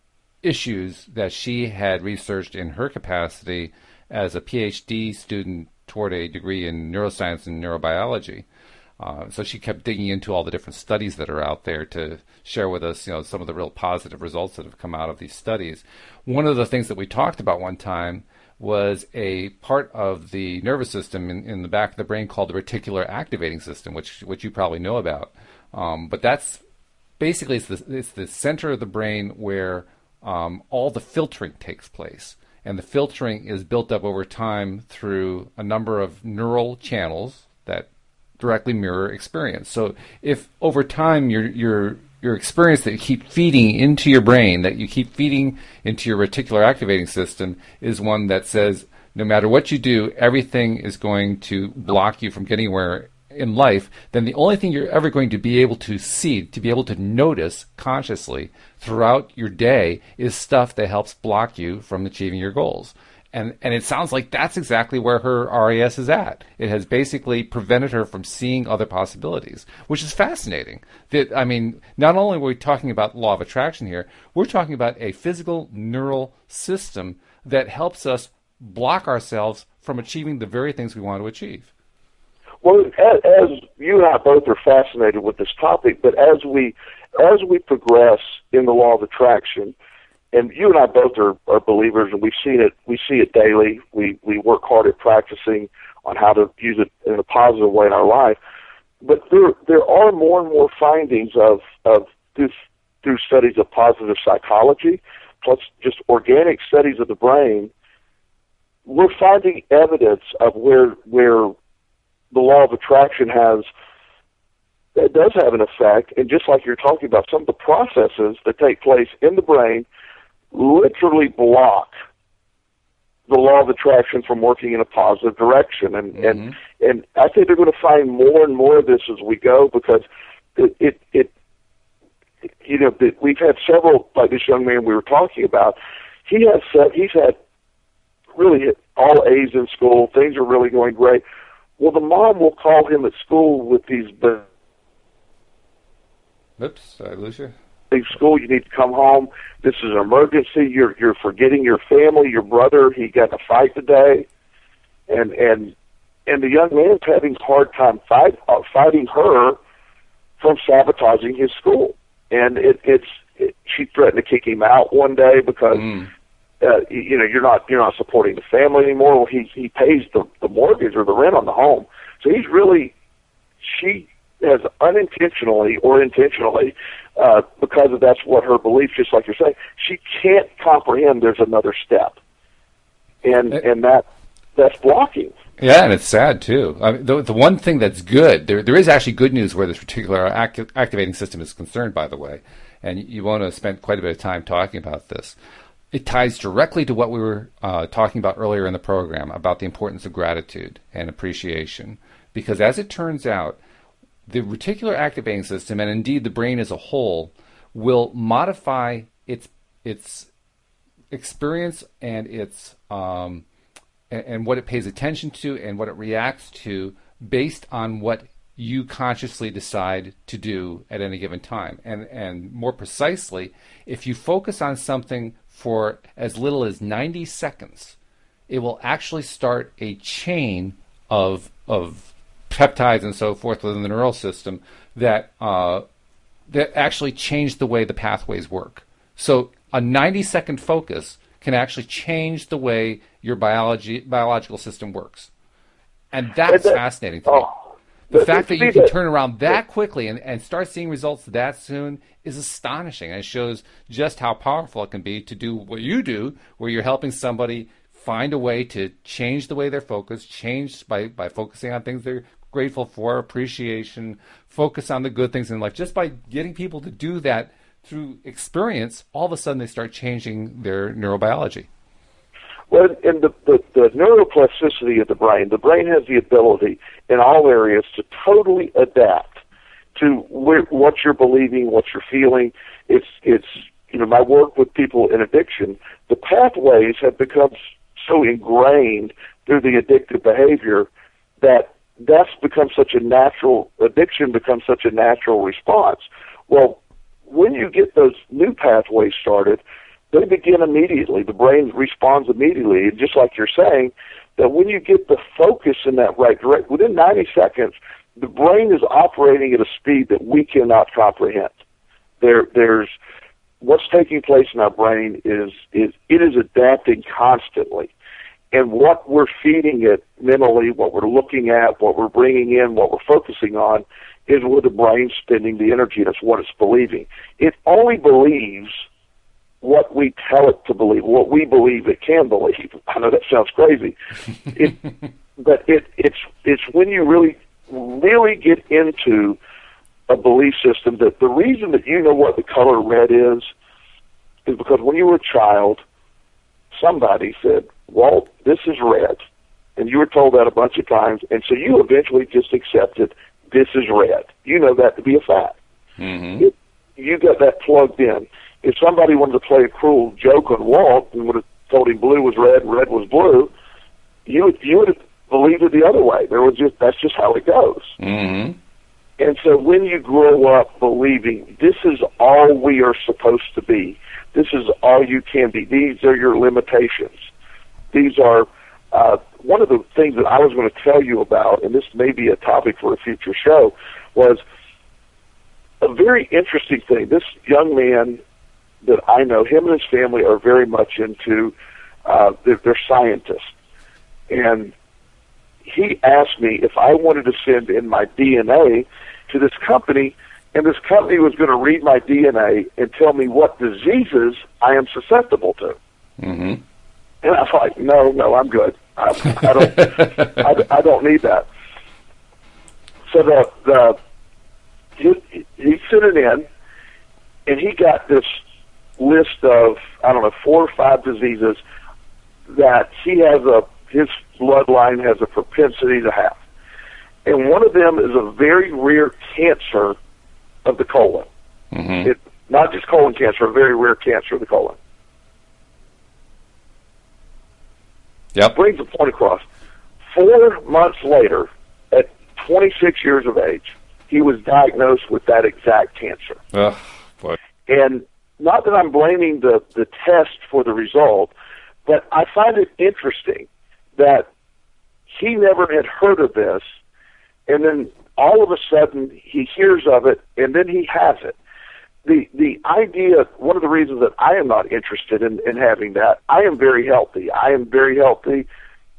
issues that she had researched in her capacity as a PhD student toward a degree in neuroscience and neurobiology. Uh, so she kept digging into all the different studies that are out there to share with us, you know, some of the real positive results that have come out of these studies. One of the things that we talked about one time was a part of the nervous system in, in the back of the brain called the reticular activating system, which which you probably know about. Um, but that's basically it's the, it's the center of the brain where um, all the filtering takes place. And the filtering is built up over time through a number of neural channels that directly mirror experience. So if over time your your your experience that you keep feeding into your brain, that you keep feeding into your reticular activating system, is one that says no matter what you do, everything is going to block you from getting anywhere in life, then the only thing you're ever going to be able to see, to be able to notice consciously throughout your day, is stuff that helps block you from achieving your goals. And and it sounds like that's exactly where her R A S is at. It has basically prevented her from seeing other possibilities, which is fascinating. That I mean, not only are we talking about law of attraction here, we're talking about a physical neural system that helps us block ourselves from achieving the very things we want to achieve. Well, as, as you and I both are fascinated with this topic, but as we as we progress in the law of attraction, and you and I both are, are believers, and we've seen it. We see it daily. We we work hard at practicing on how to use it in a positive way in our life. But there there are more and more findings of of through, through studies of positive psychology, plus just organic studies of the brain. We're finding evidence of where where the law of attraction has, it does have an effect, and just like you're talking about, some of the processes that take place in the brain literally block the law of attraction from working in a positive direction. And mm-hmm. and and I think they're going to find more and more of this as we go, because it it, it you know it, we've had several, like this young man we were talking about. He has he's had really all A's in school. Things are really going great. Well, the mom will call him at school with these. Oops, did I lose you? School, you need to come home. This is an emergency. You're you're forgetting your family, your brother. He got in a fight today, and and and the young man's having a hard time fight uh, fighting her from sabotaging his school. And it, it's it, she threatened to kick him out one day because mm. uh, you know you're not you're not supporting the family anymore. Well, he he pays the the mortgage or the rent on the home, so he's really she. has unintentionally or intentionally, uh, because of that's what her belief, just like you're saying, she can't comprehend there's another step, and it, and that that's blocking. Yeah, and it's sad too. I mean, the the one thing that's good, there there is actually good news where this particular acti- activating system is concerned, by the way, and you want to spend quite a bit of time talking about this. It ties directly to what we were uh, talking about earlier in the program about the importance of gratitude and appreciation, because as it turns out, the reticular activating system, and indeed the brain as a whole, will modify its its experience and its um, and, and what it pays attention to and what it reacts to based on what you consciously decide to do at any given time. And and more precisely, if you focus on something for as little as ninety seconds, it will actually start a chain of of peptides and so forth within the neural system that uh, that actually change the way the pathways work. So a ninety second focus can actually change the way your biology biological system works. And that's that, fascinating to oh, me. The, the fact that you can turn around that quickly and, and start seeing results that soon is astonishing. And it shows just how powerful it can be to do what you do, where you're helping somebody find a way to change the way they're focused, change by, by focusing on things they're grateful for, appreciation, focus on the good things in life. Just by getting people to do that through experience, all of a sudden they start changing their neurobiology. Well, in the, the, the neuroplasticity of the brain, the brain has the ability in all areas to totally adapt to where, what you're believing, what you're feeling. It's, it's, you know, my work with people in addiction, the pathways have become so ingrained through the addictive behavior that that's become such a natural, addiction becomes such a natural response. Well, when you get those new pathways started, they begin immediately. The brain responds immediately. And just like you're saying, that when you get the focus in that right direction, within ninety seconds, the brain is operating at a speed that we cannot comprehend. There, there's what's taking place in our brain is, is it is adapting constantly. And what we're feeding it mentally, what we're looking at, what we're bringing in, what we're focusing on, is where the brain's spending the energy, and it's what it's believing. It only believes what we tell it to believe, what we believe it can believe. I know that sounds crazy, it, but it, it's it's when you really, really get into a belief system that the reason that you know what the color red is is because when you were a child, somebody said, Walt, this is red. And you were told that a bunch of times, and so you eventually just accepted this is red. You know that to be a fact. Mm-hmm. It, you got that plugged in. If somebody wanted to play a cruel joke on Walt and would have told him blue was red and red was blue, you would, you would have believed it the other way. There was just that's just how it goes. Mm-hmm. And so when you grow up believing this is all we are supposed to be, this is all you can be, these are your limitations. These are uh, one of the things that I was going to tell you about, and this may be a topic for a future show, was a very interesting thing. This young man that I know, him and his family are very much into, uh, they're, they're scientists. And he asked me if I wanted to send in my D N A to this company, and this company was going to read my D N A and tell me what diseases I am susceptible to. Mm-hmm. And I was like, no, no, I'm good. I, I don't, I, I don't need that. So the the he, he sent it in, and he got this list of I don't know four or five diseases that he has a his bloodline has a propensity to have, and one of them is a very rare cancer of the colon. Mm-hmm. It, not just colon cancer, a very rare cancer of the colon. Yep. Brings the point across. Four months later, at twenty-six years of age, he was diagnosed with that exact cancer. Ugh, boy. And not that I'm blaming the, the test for the result, but I find it interesting that he never had heard of this, and then all of a sudden he hears of it, and then he has it. The the idea, one of the reasons that I am not interested in, in having that, I am very healthy. I am very healthy.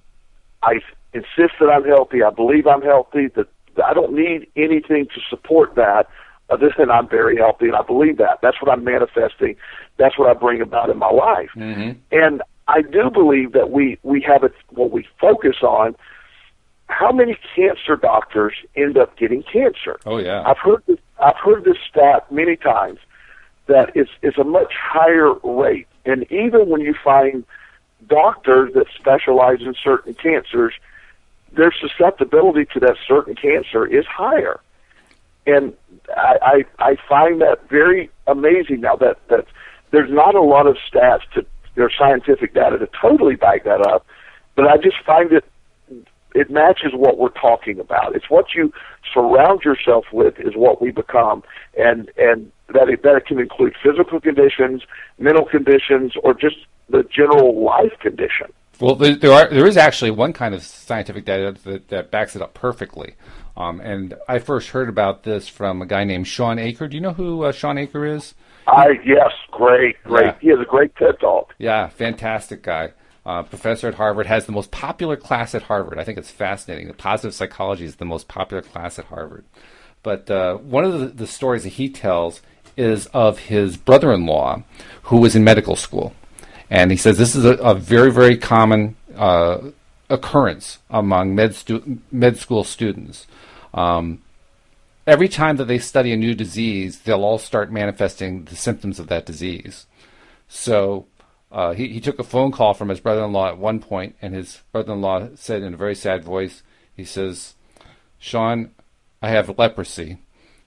I insist that I'm healthy. I believe I'm healthy. That I don't need anything to support that other than I'm very healthy, and I believe that. That's what I'm manifesting. That's what I bring about in my life. Mm-hmm. And I do believe that we, we have it, what we focus on, how many cancer doctors end up getting cancer. Oh, yeah. I've heard this, I've heard this stat many times, that it's, it's a much higher rate. And even when you find doctors that specialize in certain cancers, their susceptibility to that certain cancer is higher. And I, I, I find that very amazing now that, that there's not a lot of stats to their scientific data to totally back that up, but I just find it it matches what we're talking about. It's what you surround yourself with is what we become, and and that it, that it can include physical conditions, mental conditions, or just the general life condition. Well, there, there are there is actually one kind of scientific data that, that backs it up perfectly. Um, and I first heard about this from a guy named Shawn Achor. Do you know who uh, Shawn Achor is? I yes, great, great. Yeah. He has a great TED Talk. Yeah, fantastic guy. Uh, professor at Harvard, has the most popular class at Harvard. I think it's fascinating. The positive psychology is the most popular class at Harvard. But uh, one of the, the stories that he tells is of his brother-in-law who was in medical school. And he says this is a, a very, very common uh, occurrence among med, stu- med school students. Um, every time that they study a new disease, they'll all start manifesting the symptoms of that disease. So uh, he, he took a phone call from his brother-in-law at one point, and his brother-in-law said in a very sad voice, he says, "Shawn, I have leprosy."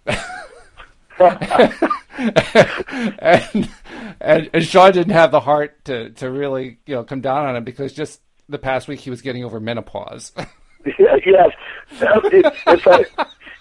and, and and Shawn didn't have the heart to, to really, you know, come down on him because just the past week he was getting over menopause. Yeah, yes. It, it's like,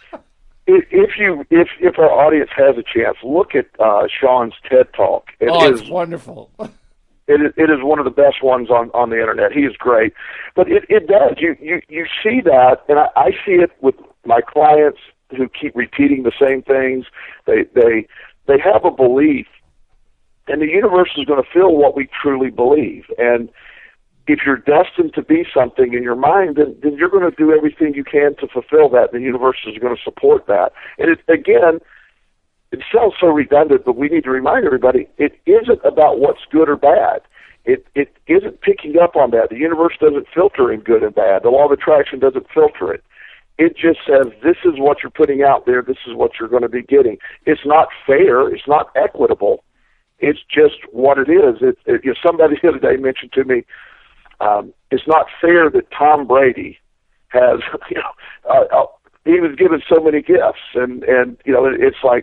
if you if if our audience has a chance, look at uh, Shawn's TED Talk. It oh, is it's wonderful. It is, it is one of the best ones on, on the internet. He is great, but it, it does. You, you you see that, and I, I see it with my clients who keep repeating the same things. They they they have a belief, and the universe is going to fill what we truly believe. And if you're destined to be something in your mind, then, then you're going to do everything you can to fulfill that. The universe is going to support that. And it, again, it sounds so redundant, but we need to remind everybody, it isn't about what's good or bad. It it isn't picking up on that. The universe doesn't filter in good and bad. The law of attraction doesn't filter it. It just says, this is what you're putting out there, this is what you're going to be getting. It's not fair, it's not equitable, it's just what it is. It, it, you know, somebody the other day mentioned to me, um, it's not fair that Tom Brady has, you know, uh, uh, he was given so many gifts, and, and you know, it, it's like,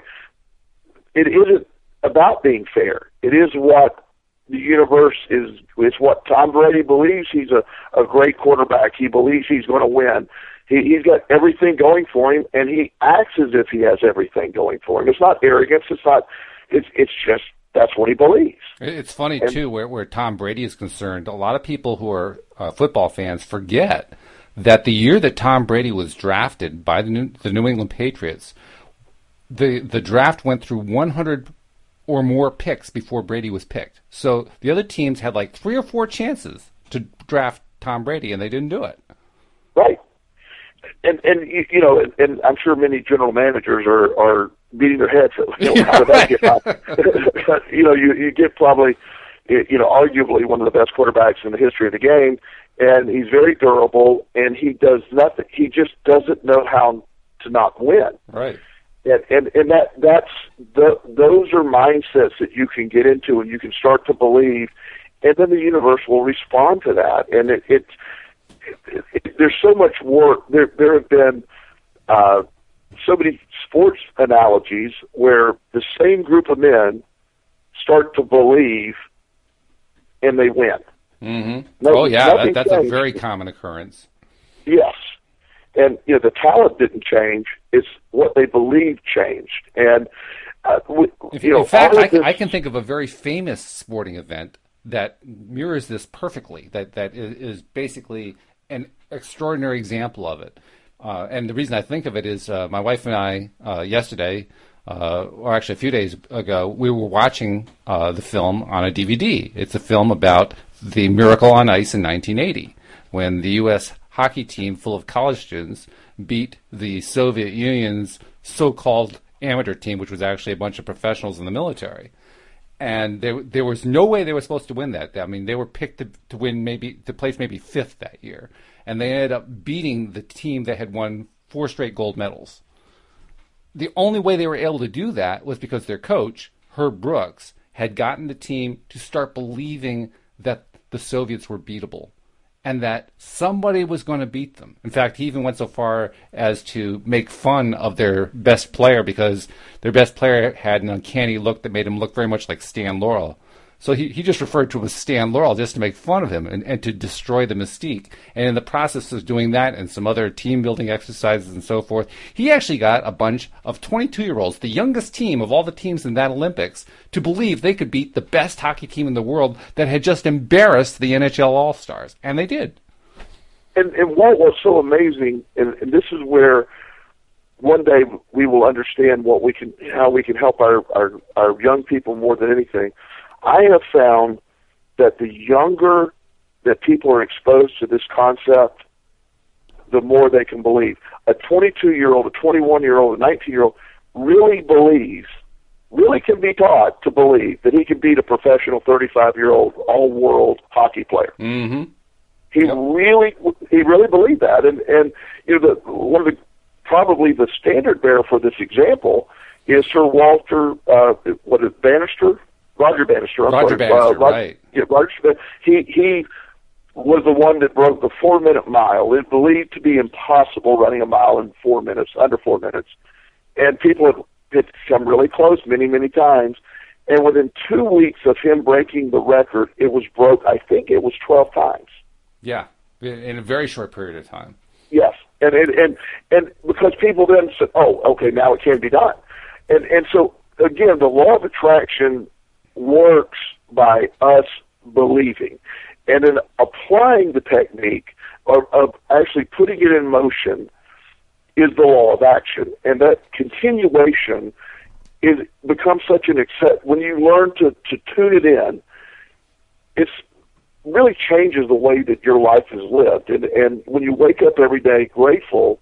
it isn't about being fair. It is what the universe is. It's what Tom Brady believes. He's a, a great quarterback. He believes he's going to win. He, he's got everything going for him, and he acts as if he has everything going for him. It's not arrogance. It's not. It's it's just that's what he believes. It's funny and, too, where where Tom Brady is concerned. A lot of people who are uh, football fans forget that the year that Tom Brady was drafted by the New, the New England Patriots, the the draft went through one hundred or more picks before Brady was picked. So the other teams had like three or four chances to draft Tom Brady, and they didn't do it. Right. And, and you, you know, and, and I'm sure many general managers are, are beating their heads. You know, how did that get out? You know, you, you get probably, you know, arguably one of the best quarterbacks in the history of the game, and he's very durable, and he does nothing. He just doesn't know how to not win. Right. And, and, and that that's the, those are mindsets that you can get into, and you can start to believe, and then the universe will respond to that. And it, it, it, it there's so much work. There there have been uh, so many sports analogies where the same group of men start to believe, and they win. Mm-hmm. No, oh, yeah, that, that's changed. a very common occurrence. Yes. And, you know, the talent didn't change. It's what they believed changed. And, uh, we, if, you know, in fact, I, this, I can think of a very famous sporting event that mirrors this perfectly, that, that is, is basically an extraordinary example of it. Uh, and the reason I think of it is uh, my wife and I, uh, yesterday, uh, or actually a few days ago, we were watching uh, the film on a D V D. It's a film about the Miracle on Ice in nineteen eighty, when the U S hockey team full of college students beat the Soviet Union's so-called amateur team, which was actually a bunch of professionals in the military. And there, there was no way they were supposed to win that. I mean, they were picked to, to win maybe, to place maybe fifth that year. And they ended up beating the team that had won four straight gold medals. The only way they were able to do that was because their coach, Herb Brooks, had gotten the team to start believing that the Soviets were beatable and that somebody was going to beat them. In fact, he even went so far as to make fun of their best player because their best player had an uncanny look that made him look very much like Stan Laurel. So he, he just referred to him as Stan Laurel just to make fun of him and, and to destroy the mystique. And in the process of doing that and some other team-building exercises and so forth, he actually got a bunch of twenty-two-year-olds, the youngest team of all the teams in that Olympics, to believe they could beat the best hockey team in the world that had just embarrassed the N H L All-Stars. And they did. And, and what was so amazing, and, and this is where one day we will understand what we can, how we can help our, our, our young people more than anything. I have found that the younger that people are exposed to this concept, the more they can believe. A twenty-two-year-old, a twenty-one-year-old, a nineteen-year-old really believes, really can be taught to believe that he can beat a professional thirty-five-year-old all-world hockey player. Mm-hmm. He Yep. really, he really believed that. And, and you know, the, one of the, probably the standard bearer for this example is Sir Walter, uh, what is it, Bannister? Roger Bannister. I'm Roger sorry. Bannister, uh, Roger, right. Yeah, Roger, he, he was the one that broke the four-minute mile. It's believed to be impossible running a mile in four minutes, under four minutes. And people have, have come really close many, many times. And within two weeks of him breaking the record, it was broke, I think it was twelve times. Yeah, in a very short period of time. Yes, and and and, and because people then said, "Oh, okay, now it can be done," and and so again, the law of attraction works by us believing, and then applying the technique of, of actually putting it in motion is the law of action, and that continuation is becomes such an accept when you learn to to tune it in. It's really changes the way that your life is lived. And, and when you wake up every day grateful,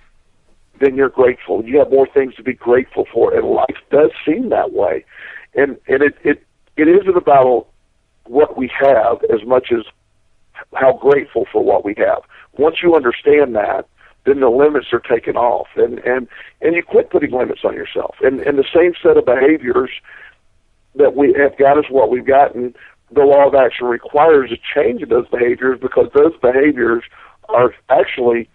then you're grateful. You have more things to be grateful for, and life does seem that way. And and it, it, it isn't about what we have as much as how grateful for what we have. Once you understand that, then the limits are taken off, and, and, and you quit putting limits on yourself. And, and the same set of behaviors that we have got us what we've gotten, the law of action requires a change in those behaviors because those behaviors are actually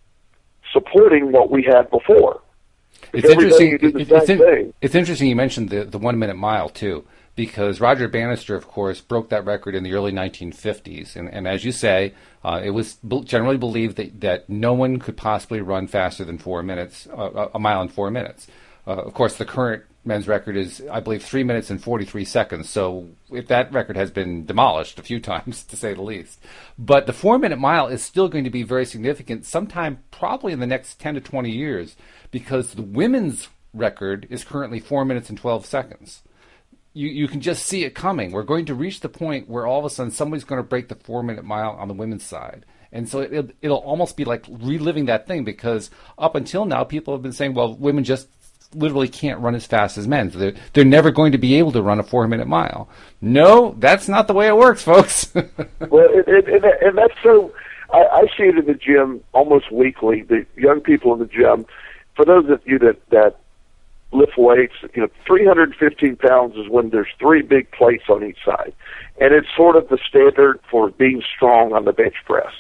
supporting what we had before. It's interesting. You do the It, same it's, in, thing. it's interesting you mentioned the, the one minute mile too, because Roger Bannister, of course, broke that record in the early nineteen fifties, and, and as you say, uh, it was generally believed that, that no one could possibly run faster than four minutes, uh, a mile in four minutes. Uh, of course, the current men's record is, I believe, three minutes and forty-three seconds. So if that record has been demolished a few times, to say the least. But the four-minute mile is still going to be very significant sometime probably in the next ten to twenty years, because the women's record is currently four minutes and twelve seconds. You, you can just see it coming. We're going to reach the point where all of a sudden somebody's going to break the four-minute mile on the women's side. And so it, it'll almost be like reliving that thing, because up until now, people have been saying, well, women just literally can't run as fast as men. So they're, they're never going to be able to run a four-minute mile. No, that's not the way it works, folks. Well, it, it, it, and that's so, I, I see it in the gym almost weekly, the young people in the gym. For those of you that, that lift weights, you know, three hundred fifteen pounds is when there's three big plates on each side. And it's sort of the standard for being strong on the bench press.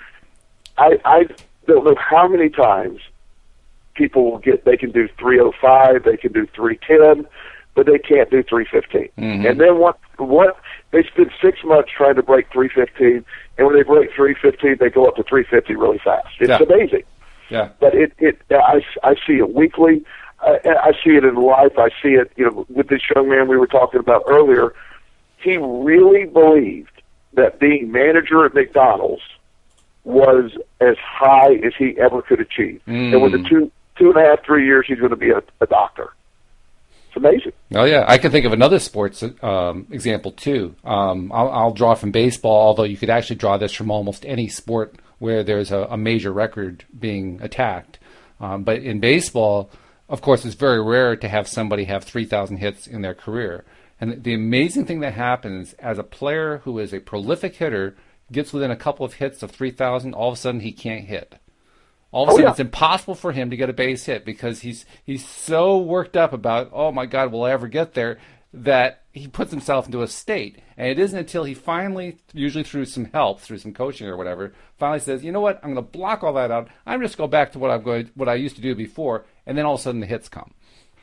I, I don't know how many times people will get, they can do three oh five, they can do three ten, but they can't do three fifteen. Mm-hmm. And then once what they spend six months trying to break three fifteen, and when they break three fifteen, they go up to three fifty really fast. It's yeah. amazing. Yeah. But it, it, I, I see it weekly. I, I see it in life. I see it, you know, with this young man we were talking about earlier. He really believed that being manager at McDonald's was as high as he ever could achieve. Mm. And within two, two and a half, three years, he's going to be a, a doctor. It's amazing. Oh, yeah. I can think of another sports um, example, too. Um, I'll, I'll draw from baseball, although you could actually draw this from almost any sport where there's a, a major record being attacked. Um, but in baseball, of course, it's very rare to have somebody have three thousand hits in their career. And the amazing thing that happens as a player who is a prolific hitter gets within a couple of hits of three thousand, all of a sudden he can't hit. All of a oh, sudden yeah. it's impossible for him to get a base hit because he's he's so worked up about, oh, my God, will I ever get there, that he puts himself into a state. And it isn't until he finally, usually through some help, through some coaching or whatever, finally says, you know what, I'm going to block all that out. I'm just go back to what I'm going, what I used to do before, and then all of a sudden the hits come.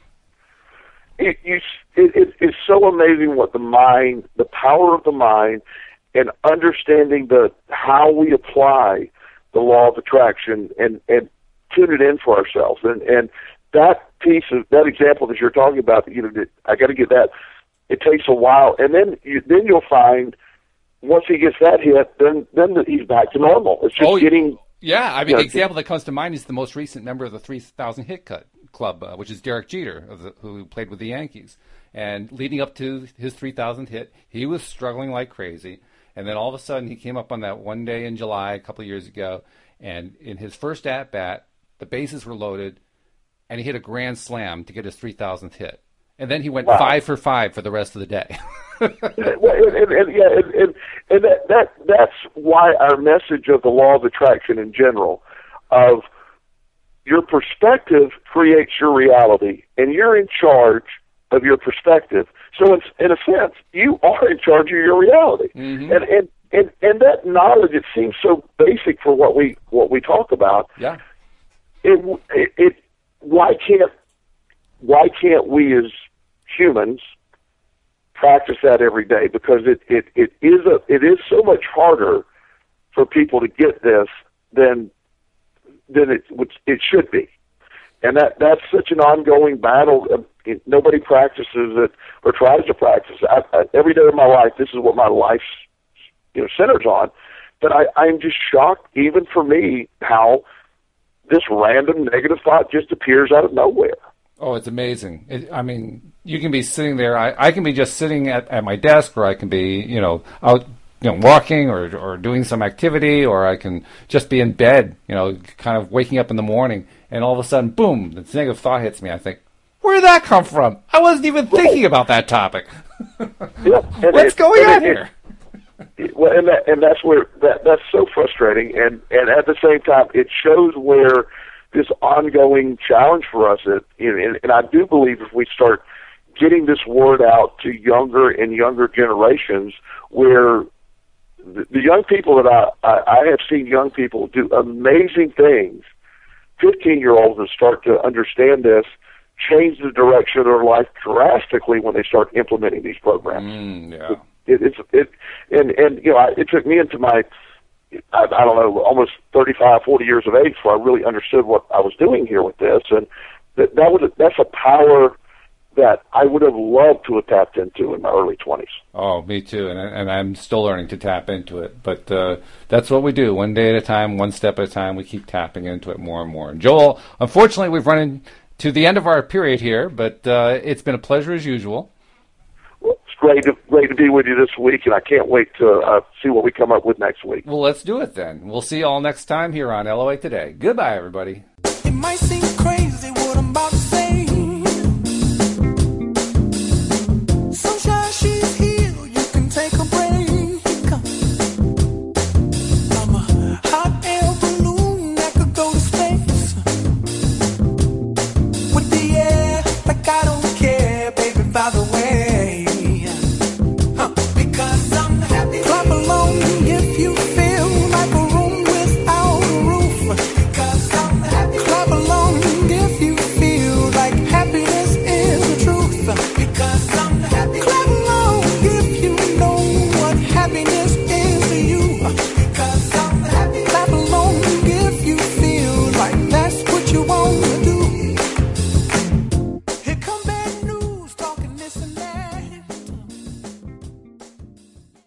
It, you, it, it, it's so amazing what the mind, the power of the mind, and understanding the how we apply the law of attraction and, and tune it in for ourselves. And, and that piece of that example that you're talking about, you know, I got to get that. It takes a while, and then you, then you'll find once he gets that hit, then then he's back to normal. It's just oh, getting. Yeah, I mean, you know, the example that comes to mind is the most recent member of the three thousand hit cut club, uh, which is Derek Jeter, of the, who played with the Yankees. And leading up to his three thousandth hit, he was struggling like crazy. And then all of a sudden, he came up on that one day in July a couple of years ago, and in his first at-bat, the bases were loaded, and he hit a grand slam to get his three thousandth hit. And then he went wow. five for five for the rest of the day. well, and, and, and, yeah, and, and, and that, that that's why our message of the law of attraction in general, of your perspective creates your reality, and you're in charge of your perspective. So in, in a sense, you are in charge of your reality. Mm-hmm. And, and and and that knowledge, it seems so basic for what we what we talk about. Yeah. It it, it why can't why can't we as humans practice that every day? Because it, it, it is a it is so much harder for people to get this than than it it should be. And that that's such an ongoing battle. Nobody practices it or tries to practice it. I, I, every day of my life, this is what my life, you know, centers on. But I, I'm just shocked, even for me, how this random negative thought just appears out of nowhere. Oh, it's amazing. It, I mean, you can be sitting there. I, I can be just sitting at, at my desk, or I can be, you know, out, you know, walking or or doing some activity, or I can just be in bed, you know, kind of waking up in the morning, and all of a sudden, boom, this negative thought hits me. I think, where did that come from? I wasn't even thinking about that topic. Yeah, What's it, going on it, here? It, well, and that, and that's where that that's so frustrating, and and at the same time, it shows where this ongoing challenge for us is. And, and I do believe if we start getting this word out to younger and younger generations, where the, the young people that I, I I have seen young people do amazing things. fifteen-year-olds that start to understand this, change the direction of their life drastically when they start implementing these programs. Mm, yeah. It, it's it, and and you know, I, it took me into my, I, I don't know, almost thirty-five, forty years of age before I really understood what I was doing here with this, and that that was that's a power that I would have loved to have tapped into in my early twenties. Oh, me too, and and I'm still learning to tap into it. But uh, that's what we do, one day at a time, one step at a time. We keep tapping into it more and more. And Joel, unfortunately, we've run into the end of our period here, but uh, it's been a pleasure as usual. Well, it's great to, great to be with you this week, and I can't wait to uh, see what we come up with next week. Well, let's do it then. We'll see you all next time here on L O A Today. Goodbye, everybody.